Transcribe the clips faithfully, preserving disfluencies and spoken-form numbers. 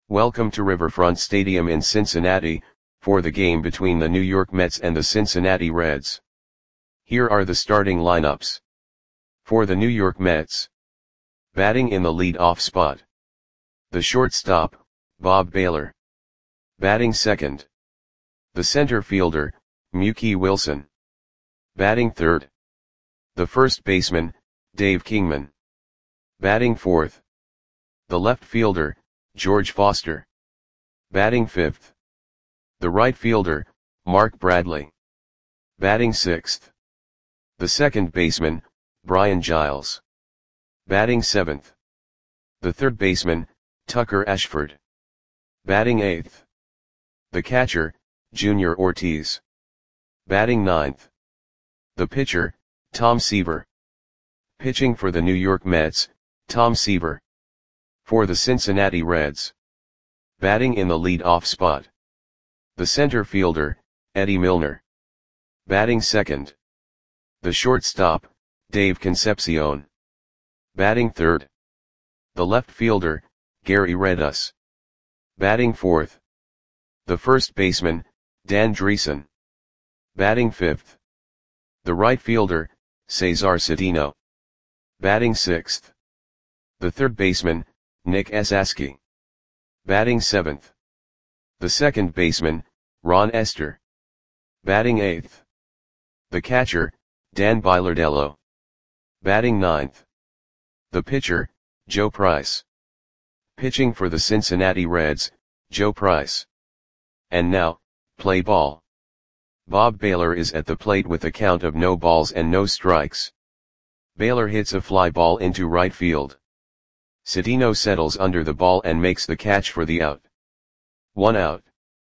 Welcome to Riverfront Stadium in Cincinnati, for the game between the New York Mets and the Cincinnati Reds. Here are the starting lineups. For the New York Mets. Batting in the lead-off spot. The shortstop, Bob Baylor. Batting second. The center fielder, Mookie Wilson. Batting third. The first baseman, Dave Kingman. Batting fourth. The left fielder, George Foster. Batting fifth. The right fielder, Mark Bradley. Batting sixth. The second baseman, Brian Giles. Batting seventh. The third baseman, Tucker Ashford. Batting eighth. The catcher, Junior Ortiz. Batting ninth. The pitcher, Tom Seaver. Pitching for the New York Mets, Tom Seaver. For the Cincinnati Reds. Batting in the lead-off spot. The center fielder, Eddie Milner. Batting second. The shortstop, Dave Concepcion. Batting third. The left fielder, Gary Redus. Batting fourth. The first baseman, Dan Dreesen. Batting fifth. The right fielder, Cesar Cedeno. Batting sixth. The third baseman, Nick Esasky. Batting seventh. The second baseman, Ron Esther. Batting eighth. The catcher, Dan Bilardello. Batting ninth. The pitcher, Joe Price. Pitching for the Cincinnati Reds, Joe Price. And now, play ball. Bob Baylor is at the plate with a count of no balls and no strikes. Baylor hits a fly ball into right field. Cedeno settles under the ball and makes the catch for the out. One out.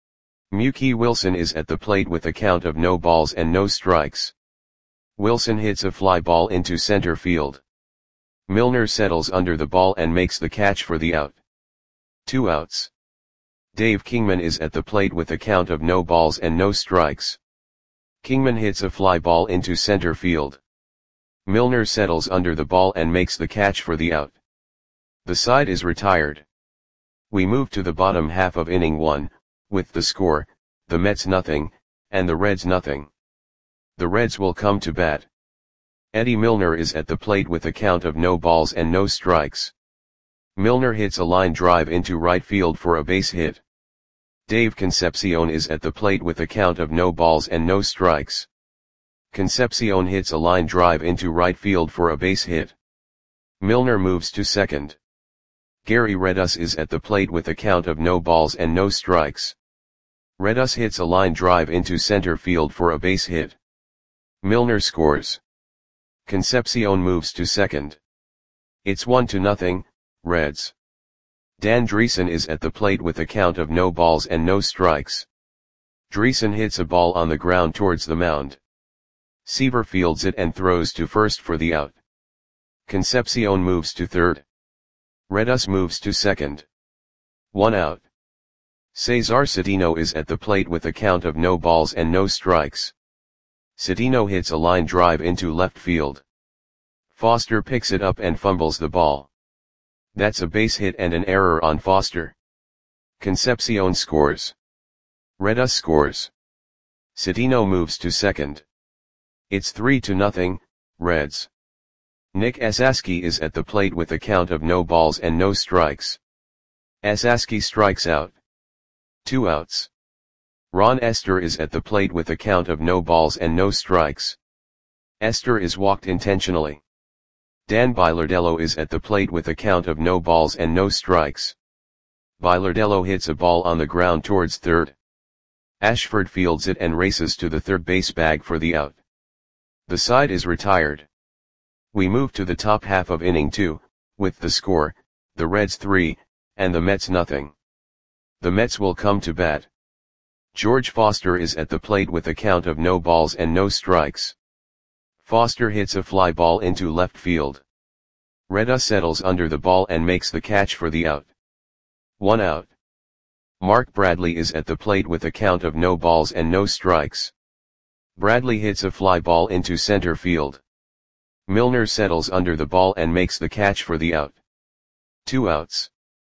Mookie Wilson is at the plate with a count of no balls and no strikes. Wilson hits a fly ball into center field. Milner settles under the ball and makes the catch for the out. Two outs. Dave Kingman is at the plate with a count of no balls and no strikes. Kingman hits a fly ball into center field. Milner settles under the ball and makes the catch for the out. The side is retired. We move to the bottom half of inning one, with the score, the Mets nothing, and the Reds nothing. The Reds will come to bat. Eddie Milner is at the plate with a count of no balls and no strikes. Milner hits a line drive into right field for a base hit. Dave Concepcion is at the plate with a count of no balls and no strikes. Concepcion hits a line drive into right field for a base hit. Milner moves to second. Gary Redus is at the plate with a count of no balls and no strikes. Redus hits a line drive into center field for a base hit. Milner scores. Concepcion moves to second. It's one to nothing, Reds. Dan Dreesen is at the plate with a count of no balls and no strikes. Dreesen hits a ball on the ground towards the mound. Seaver fields it and throws to first for the out. Concepcion moves to third. Redus moves to second. One out. Cesar Cedeno is at the plate with a count of no balls and no strikes. Cedeno hits a line drive into left field. Foster picks it up and fumbles the ball. That's a base hit and an error on Foster. Concepcion scores. Redus scores. Cedeno moves to second. It's three to nothing, Reds. Nick Esasky is at the plate with a count of no balls and no strikes. Esasky strikes out. Two outs. Ron Esther is at the plate with a count of no balls and no strikes. Esther is walked intentionally. Dan Bilardello is at the plate with a count of no balls and no strikes. Bilardello hits a ball on the ground towards third. Ashford fields it and races to the third base bag for the out. The side is retired. We move to the top half of inning two, with the score, the Reds three, and the Mets nothing. The Mets will come to bat. George Foster is at the plate with a count of no balls and no strikes. Foster hits a fly ball into left field. Redus settles under the ball and makes the catch for the out. One out. Mark Bradley is at the plate with a count of no balls and no strikes. Bradley hits a fly ball into center field. Milner settles under the ball and makes the catch for the out. Two outs.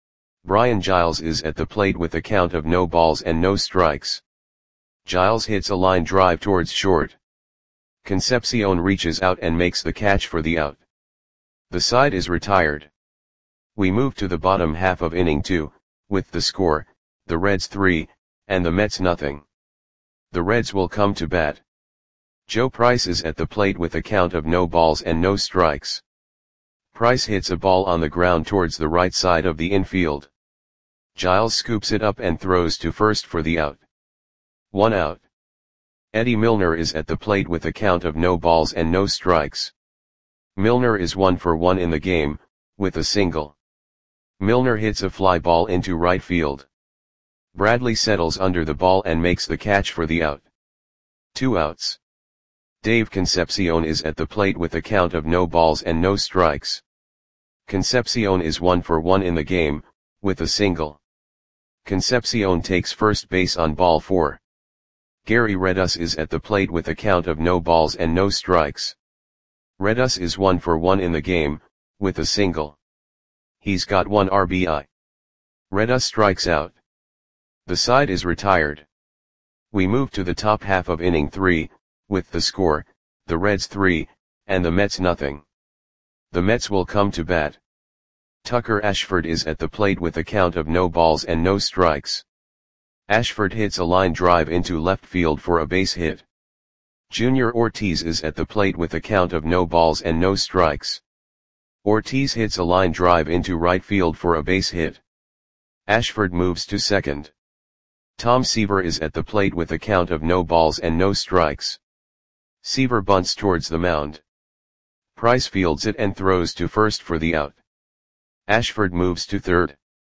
Brian Giles is at the plate with a count of no balls and no strikes. Giles hits a line drive towards short. Concepcion reaches out and makes the catch for the out. The side is retired. We move to the bottom half of inning two, with the score, the Reds three, and the Mets nothing. The Reds will come to bat. Joe Price is at the plate with a count of no balls and no strikes. Price hits a ball on the ground towards the right side of the infield. Giles scoops it up and throws to first for the out. One out. Eddie Milner is at the plate with a count of no balls and no strikes. Milner is one for one in the game, with a single. Milner hits a fly ball into right field. Bradley settles under the ball and makes the catch for the out. Two outs. Dave Concepcion is at the plate with a count of no balls and no strikes. Concepcion is one for one in the game, with a single. Concepcion takes first base on ball four. Gary Redus is at the plate with a count of no balls and no strikes. Redus is one for one in the game, with a single. He's got one R B I. Redus strikes out. The side is retired. We move to the top half of inning three, with the score, the Reds three, and the Mets nothing. The Mets will come to bat. Tucker Ashford is at the plate with a count of no balls and no strikes. Ashford hits a line drive into left field for a base hit. Junior Ortiz is at the plate with a count of no balls and no strikes. Ortiz hits a line drive into right field for a base hit. Ashford moves to second. Tom Seaver is at the plate with a count of no balls and no strikes. Seaver bunts towards the mound. Price fields it and throws to first for the out. Ashford moves to third.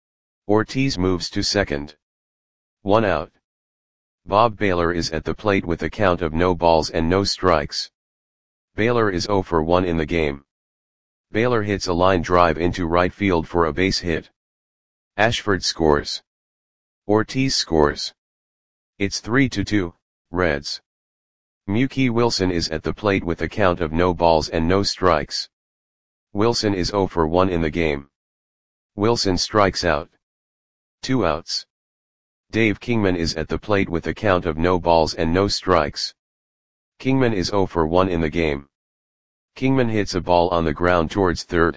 Ortiz moves to second. One out. Bob Baylor is at the plate with a count of no balls and no strikes. Baylor is zero for one in the game. Baylor hits a line drive into right field for a base hit. Ashford scores. Ortiz scores. It's three to two, Reds. Mookie Wilson is at the plate with a count of no balls and no strikes. Wilson is zero for one in the game. Wilson strikes out. Two outs. Dave Kingman is at the plate with a count of no balls and no strikes. Kingman is zero for one in the game. Kingman hits a ball on the ground towards third.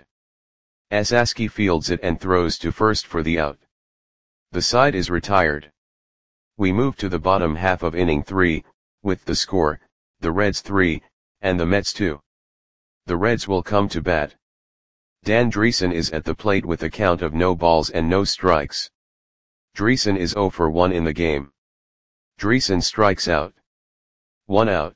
Esaski fields it and throws to first for the out. The side is retired. We move to the bottom half of inning three, with the score, the Reds three, and the Mets two. The Reds will come to bat. Dan Dreesen is at the plate with a count of no balls and no strikes. Dreesen is zero for one in the game. Dreesen strikes out. One out.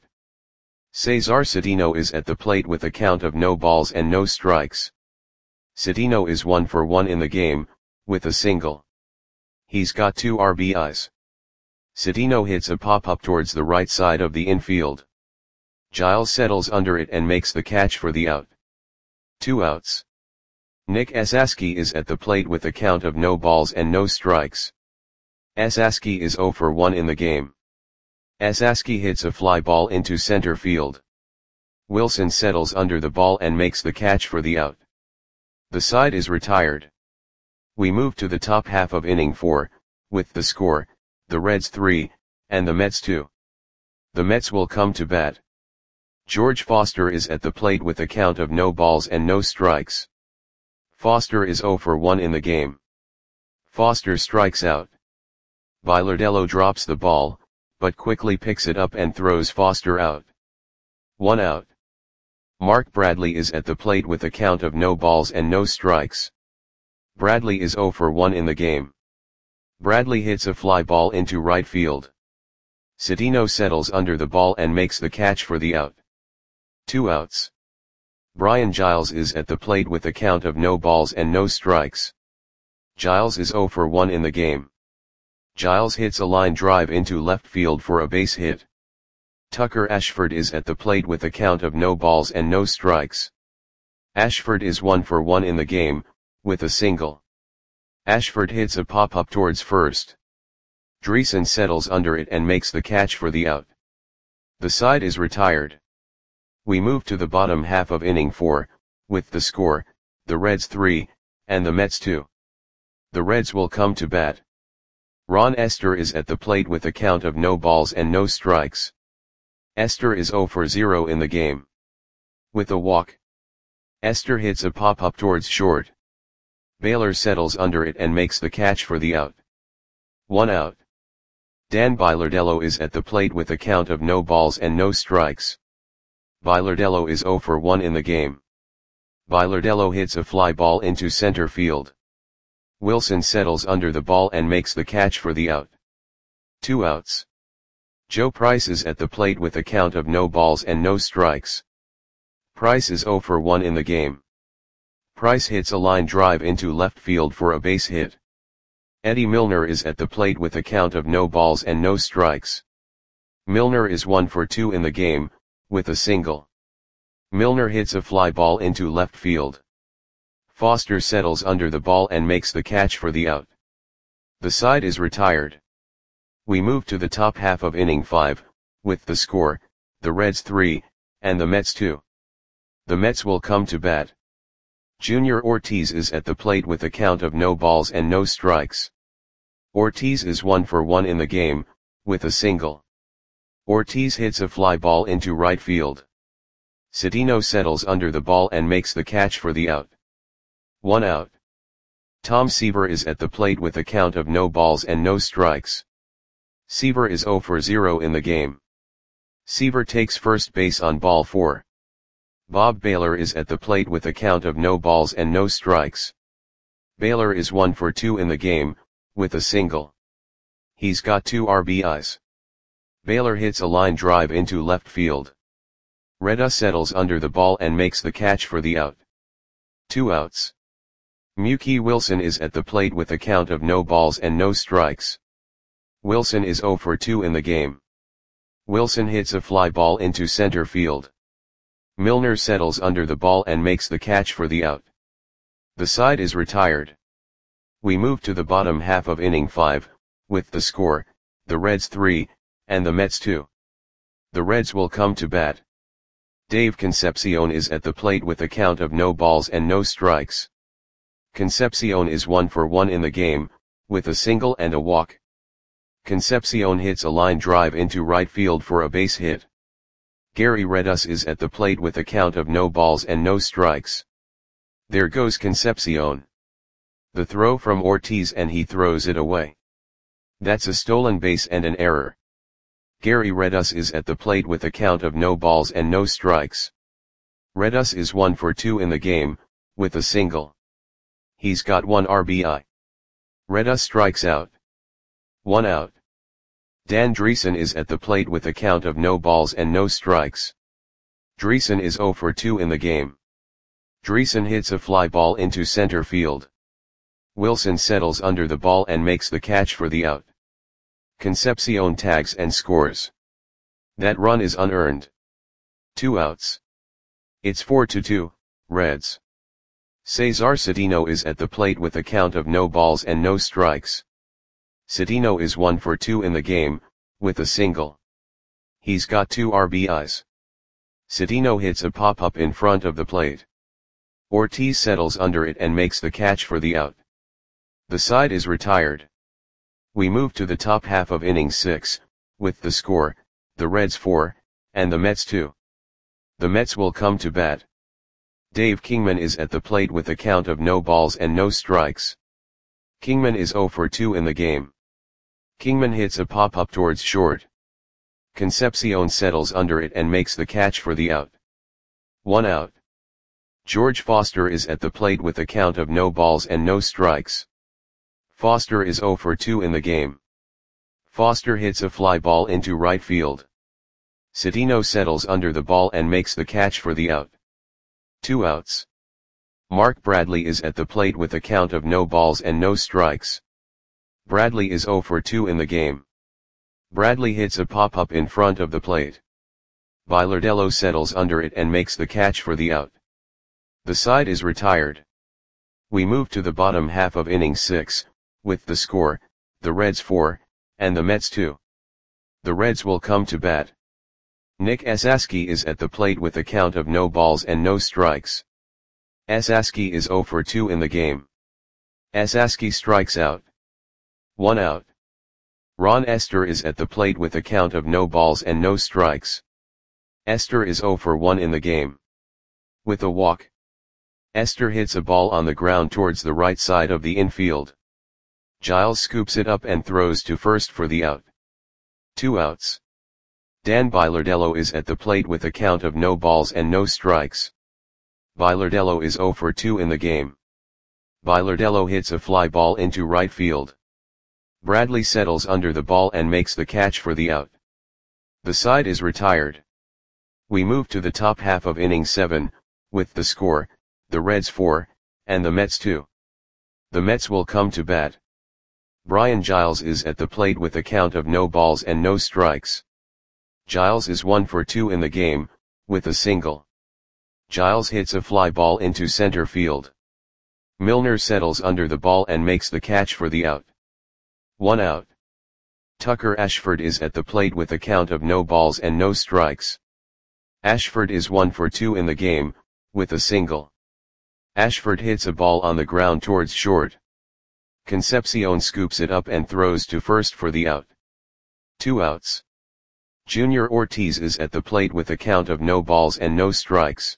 Cesar Cedeno is at the plate with a count of no balls and no strikes. Cedeno is one for one in the game, with a single. He's got two R B Is. Cedeno hits a pop-up towards the right side of the infield. Giles settles under it and makes the catch for the out. Two outs. Nick Esaski is at the plate with a count of no balls and no strikes. Esaski is zero for one in the game. Esaski hits a fly ball into center field. Wilson settles under the ball and makes the catch for the out. The side is retired. We move to the top half of inning four, with the score, the Reds three, and the Mets two. The Mets will come to bat. George Foster is at the plate with a count of no balls and no strikes. Foster is zero for one in the game. Foster strikes out. Bilardello drops the ball, but quickly picks it up and throws Foster out. One out. Mark Bradley is at the plate with a count of no balls and no strikes. Bradley is zero for one in the game. Bradley hits a fly ball into right field. Cedeno settles under the ball and makes the catch for the out. Two outs. Brian Giles is at the plate with a count of no balls and no strikes. Giles is zero for one in the game. Giles hits a line drive into left field for a base hit. Tucker Ashford is at the plate with a count of no balls and no strikes. Ashford is one for one in the game, with a single. Ashford hits a pop-up towards first. Dreesen settles under it and makes the catch for the out. The side is retired. We move to the bottom half of inning four, with the score, the Reds three, and the Mets two. The Reds will come to bat. Ron Esther is at the plate with a count of no balls and no strikes. Esther is zero for zero in the game. With a walk, Esther hits a pop-up towards short. Baylor settles under it and makes the catch for the out. One out. Dan Bilardello is at the plate with a count of no balls and no strikes. Bilardello is zero for one in the game. Bilardello hits a fly ball into center field. Wilson settles under the ball and makes the catch for the out. Two outs. Joe Price is at the plate with a count of no balls and no strikes. Price is zero for one in the game. Price hits a line drive into left field for a base hit. Eddie Milner is at the plate with a count of no balls and no strikes. Milner is one for two in the game, with a single. Milner hits a fly ball into left field. Foster settles under the ball and makes the catch for the out. The side is retired. We move to the top half of inning five, with the score, the Reds three, and the Mets two. The Mets will come to bat. Junior Ortiz is at the plate with a count of no balls and no strikes. Ortiz is one for one in the game, with a single. Ortiz hits a fly ball into right field. Cedeno settles under the ball and makes the catch for the out. One out. Tom Seaver is at the plate with a count of no balls and no strikes. Seaver is zero for zero in the game. Seaver takes first base on ball four. Bob Baylor is at the plate with a count of no balls and no strikes. Baylor is one for two in the game, with a single. He's got two R B Is. Baylor hits a line drive into left field. Reda settles under the ball and makes the catch for the out. Two outs. Mookie Wilson is at the plate with a count of no balls and no strikes. Wilson is zero for two in the game. Wilson hits a fly ball into center field. Milner settles under the ball and makes the catch for the out. The side is retired. We move to the bottom half of inning five, with the score, the Reds three, and the Mets two. The Reds will come to bat. Dave Concepcion is at the plate with a count of no balls and no strikes. Concepcion is one for one in the game, with a single and a walk. Concepcion hits a line drive into right field for a base hit. Gary Redus is at the plate with a count of no balls and no strikes. There goes Concepcion. The throw from Ortiz and he throws it away. That's a stolen base and an error. Gary Redus is at the plate with a count of no balls and no strikes. Redus is one for two in the game, with a single. He's got one R B I. Redus strikes out. One out. Dan Dreesen is at the plate with a count of no balls and no strikes. Dreesen is zero for two in the game. Dreesen hits a fly ball into center field. Wilson settles under the ball and makes the catch for the out. Concepcion tags and scores. That run is unearned. Two outs. It's four to two, Reds. Cesar Cedeno is at the plate with a count of no balls and no strikes. Cedeno is one for two in the game, with a single. He's got two R B Is. Cedeno hits a pop-up in front of the plate. Ortiz settles under it and makes the catch for the out. The side is retired. We move to the top half of inning six, with the score, the Reds four, and the Mets two. The Mets will come to bat. Dave Kingman is at the plate with a count of no balls and no strikes. Kingman is zero for two in the game. Kingman hits a pop-up towards short. Concepcion settles under it and makes the catch for the out. One out. George Foster is at the plate with a count of no balls and no strikes. Foster is zero for two in the game. Foster hits a fly ball into right field. Cedeno settles under the ball and makes the catch for the out. Two outs. Mark Bradley is at the plate with a count of no balls and no strikes. Bradley is zero for two in the game. Bradley hits a pop-up in front of the plate. Bilardello settles under it and makes the catch for the out. The side is retired. We move to the bottom half of inning six, with the score, the Reds four, and the Mets two. The Reds will come to bat. Nick Esaski is at the plate with a count of no balls and no strikes. Esaski is zero for two in the game. Asaski strikes out. One out. Ron Esther is at the plate with a count of no balls and no strikes. Esther is zero for one in the game. With a walk, Esther hits a ball on the ground towards the right side of the infield. Giles scoops it up and throws to first for the out. Two outs. Dan Bilardello is at the plate with a count of no balls and no strikes. Bilardello is zero for two in the game. Bilardello hits a fly ball into right field. Bradley settles under the ball and makes the catch for the out. The side is retired. We move to the top half of inning seven, with the score, the Reds four, and the Mets two. The Mets will come to bat. Brian Giles is at the plate with a count of no balls and no strikes. Giles is one for two in the game, with a single. Giles hits a fly ball into center field. Milner settles under the ball and makes the catch for the out. One out. Tucker Ashford is at the plate with a count of no balls and no strikes. Ashford is one for two in the game, with a single. Ashford hits a ball on the ground towards short. Concepcion scoops it up and throws to first for the out. Two outs. Junior Ortiz is at the plate with a count of no balls and no strikes.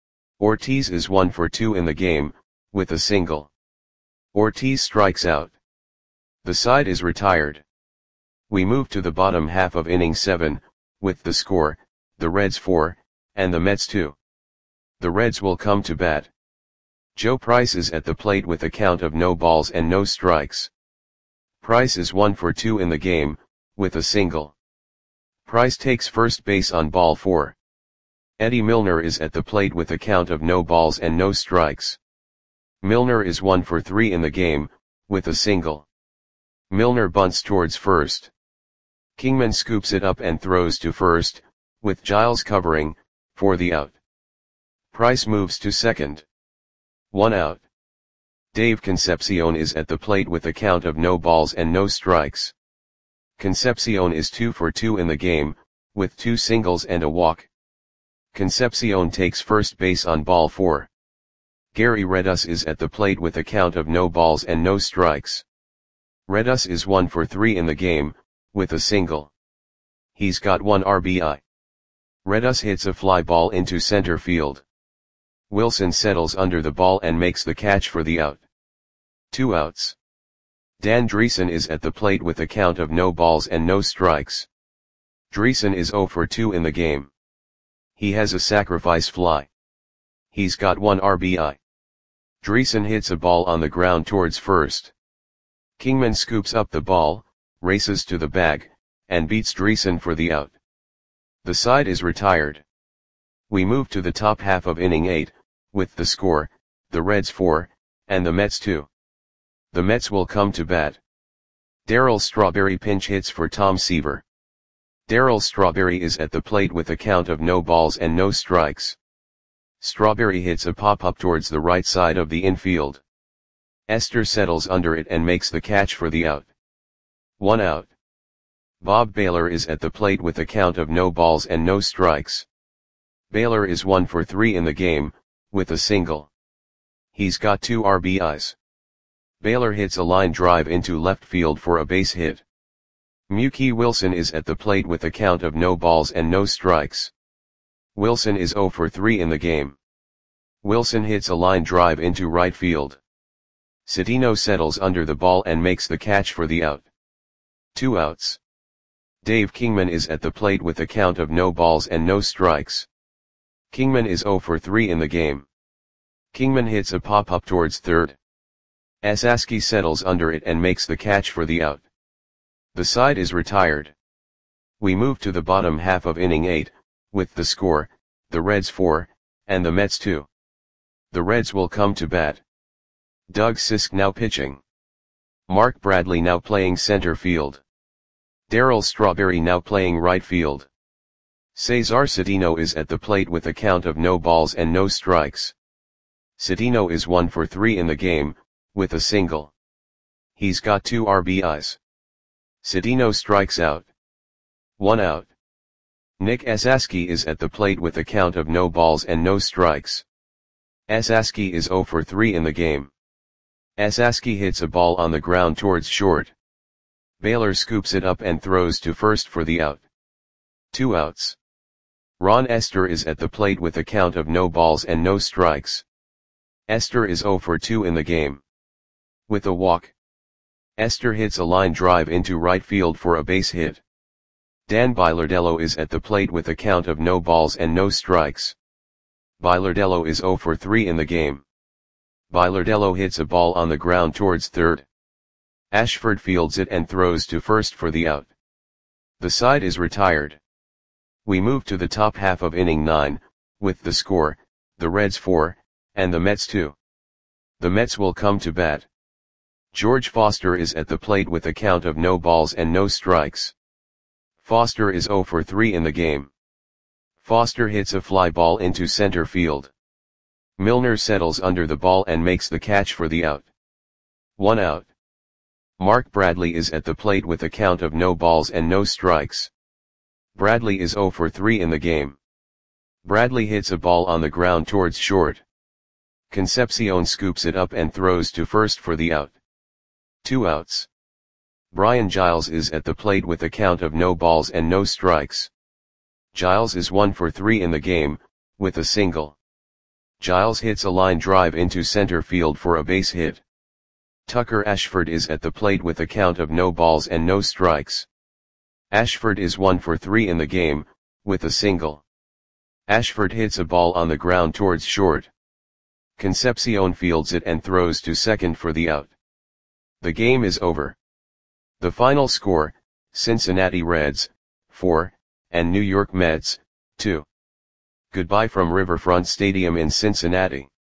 Ortiz is one for two in the game, with a single. Ortiz strikes out. The side is retired. We move to the bottom half of inning seven, with the score, the Reds four, and the Mets two. The Reds will come to bat. Joe Price is at the plate with a count of no balls and no strikes. Price is one for two in the game, with a single. Price takes first base on ball four. Eddie Milner is at the plate with a count of no balls and no strikes. Milner is one for three in the game, with a single. Milner bunts towards first. Kingman scoops it up and throws to first, with Giles covering, for the out. Price moves to second. One out. Dave Concepcion is at the plate with a count of no balls and no strikes. Concepcion is two for two in the game, with two singles and a walk. Concepcion takes first base on ball four. Gary Redus is at the plate with a count of no balls and no strikes. Redus is one for three in the game, with a single. He's got one R B I. Redus hits a fly ball into center field. Wilson settles under the ball and makes the catch for the out. Two outs. Dan Dreesen is at the plate with a count of no balls and no strikes. Dreesen is zero for two in the game. He has a sacrifice fly. He's got one R B I. Dreesen hits a ball on the ground towards first. Kingman scoops up the ball, races to the bag, and beats Dreesen for the out. The side is retired. We move to the top half of inning eight, with the score, the Reds four, and the Mets two. The Mets will come to bat. Darryl Strawberry pinch hits for Tom Seaver. Darryl Strawberry is at the plate with a count of no balls and no strikes. Strawberry hits a pop-up towards the right side of the infield. Esther settles under it and makes the catch for the out. One out. Bob Baylor is at the plate with a count of no balls and no strikes. Baylor is one for three in the game, with a single. He's got two R B Is. Baylor hits a line drive into left field for a base hit. Mookie Wilson is at the plate with a count of no balls and no strikes. Wilson is zero for three in the game. Wilson hits a line drive into right field. Cedeno settles under the ball and makes the catch for the out. Two outs. Dave Kingman is at the plate with a count of no balls and no strikes. Kingman is zero for three in the game. Kingman hits a pop-up towards third. Asaski settles under it and makes the catch for the out. The side is retired. We move to the bottom half of inning eight, with the score, the Reds four, and the Mets two. The Reds will come to bat. Doug Sisk now pitching. Mark Bradley now playing center field. Darryl Strawberry now playing right field. Cesar Cedeno is at the plate with a count of no balls and no strikes. Cedeno is one for three in the game, with a single. He's got two R B Is. Cedeno strikes out. One out. Nick Asaski is at the plate with a count of no balls and no strikes. Asaski is zero for three in the game. Asaski hits a ball on the ground towards short. Baylor scoops it up and throws to first for the out. Two outs. Ron Esther is at the plate with a count of no balls and no strikes. Esther is oh for two in the game. With a walk, Esther hits a line drive into right field for a base hit. Dan Bilardello is at the plate with a count of no balls and no strikes. Bilardello is oh for three in the game. Bilardello hits a ball on the ground towards third. Ashford fields it and throws to first for the out. The side is retired. We move to the top half of inning nine, with the score, the Reds four, and the Mets two. The Mets will come to bat. George Foster is at the plate with a count of no balls and no strikes. Foster is oh for three in the game. Foster hits a fly ball into center field. Milner settles under the ball and makes the catch for the out. One out. Mark Bradley is at the plate with a count of no balls and no strikes. Bradley is oh for three in the game. Bradley hits a ball on the ground towards short. Concepcion scoops it up and throws to first for the out. Two outs. Brian Giles is at the plate with a count of no balls and no strikes. Giles is one for three in the game, with a single. Giles hits a line drive into center field for a base hit. Tucker Ashford is at the plate with a count of no balls and no strikes. Ashford is one for three in the game, with a single. Ashford hits a ball on the ground towards short. Concepcion fields it and throws to second for the out. The game is over. The final score, Cincinnati Reds, four, and New York Mets, two. Goodbye from Riverfront Stadium in Cincinnati.